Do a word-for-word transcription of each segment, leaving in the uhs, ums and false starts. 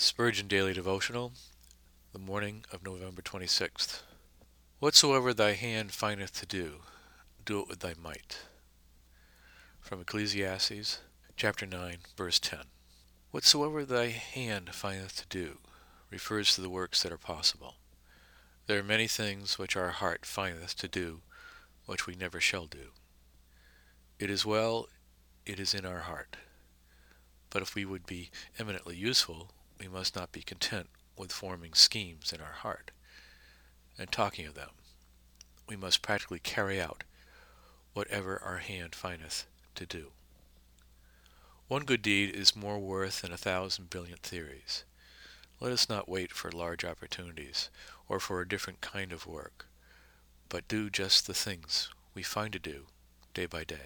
Spurgeon Daily Devotional, the morning of November twenty-sixth. Whatsoever thy hand findeth to do, do it with thy might. From Ecclesiastes, chapter nine, verse ten. Whatsoever thy hand findeth to do refers to the works that are possible. There are many things which our heart findeth to do, which we never shall do. It is well it is in our heart. But if we would be eminently useful, we must not be content with forming schemes in our heart and talking of them. We must practically carry out whatever our hand findeth to do. One good deed is more worth than a thousand brilliant theories. Let us not wait for large opportunities or for a different kind of work, but do just the things we find to do day by day.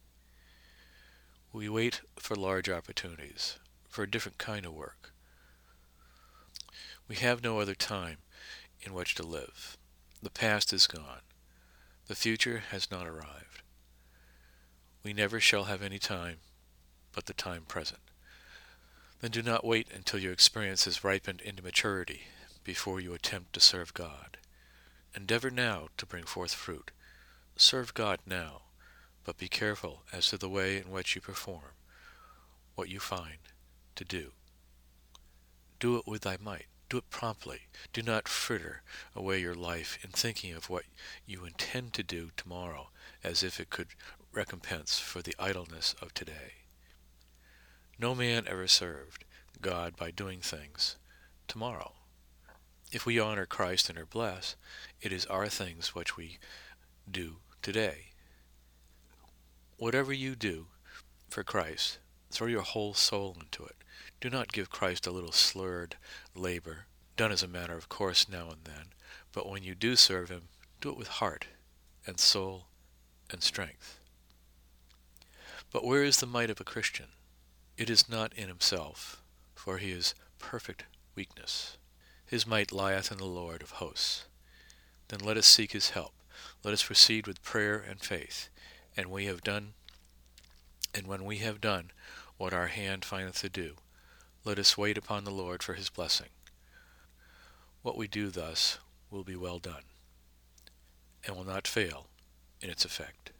We wait for large opportunities, for a different kind of work. We have no other time in which to live. The past is gone. The future has not arrived. We never shall have any time but the time present. Then do not wait until your experience has ripened into maturity before you attempt to serve God. Endeavor now to bring forth fruit. Serve God now, but be careful as to the way in which you perform what you find to do. Do it with thy might. Do it promptly. Do not fritter away your life in thinking of what you intend to do tomorrow as if it could recompense for the idleness of today. No man ever served God by doing things tomorrow. If we honor Christ and are blessed, it is our things which we do today. Whatever you do for Christ, throw your whole soul into it. Do not give Christ a little slurred labor, done as a matter of course now and then, but when you do serve him, do it with heart and soul and strength. But where is the might of a Christian? It is not in himself, for he is perfect weakness. His might lieth in the Lord of hosts. Then let us seek his help. Let us proceed with prayer and faith, and we have done, and when we have done what our hand findeth to do, let us wait upon the Lord for his blessing. What we do thus will be well done, and will not fail in its effect.